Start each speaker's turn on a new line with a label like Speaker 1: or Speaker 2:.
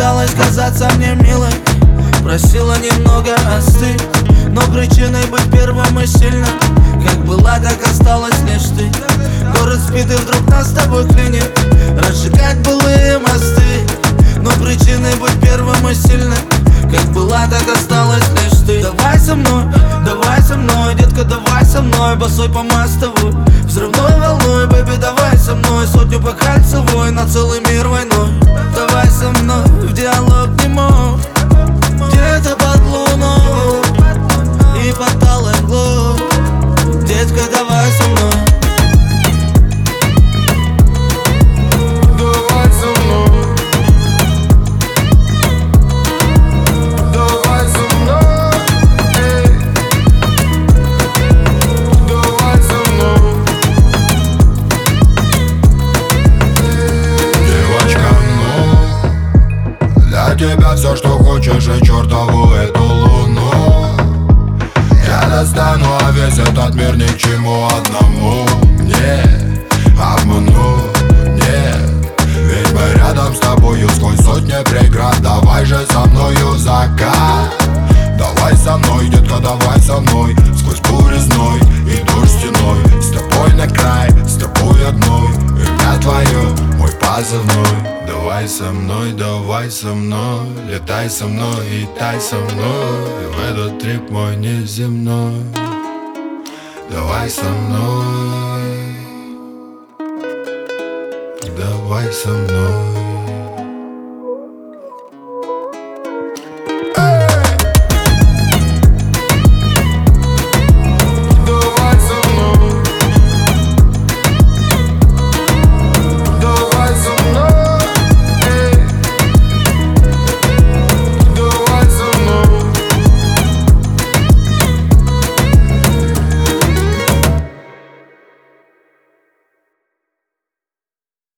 Speaker 1: пыталась казаться мне милой, просила немного остыть, но причиной быть первым и сильным как была, так осталась лишь ты. Город спит и вдруг нас с тобой клинит, разжигать былые мосты, но причиной быть первым и сильным как была, так осталась лишь ты. Давай со мной, детка, давай со мной, босой по мостовой, взрывной волной, бэби, давай со мной, сотню по кольцевой, на целый мир войной. Давай со мной в диалог не мог, где-то под луной и под талой мглой. Детка, давай со мной.
Speaker 2: Давай со мной. Давай со мной. Эй. Давай со мной. Девочка, ну, для тебя все, что хочешь, и чертову эту луну я достану, а весь этот мир ни к чему одному не обману, нет. Ведь мы рядом с тобою сквозь сотни преград. Давай же со мною закат. Давай со мной, детка, давай со мной, сквозь бурю зной и дождь стеной. С тобой на край, с тобой одной, имя твое, мой позывной. Давай со мной, летай со мной и тай со мной в этот трип мой неземной. Давай со мной, давай со мной.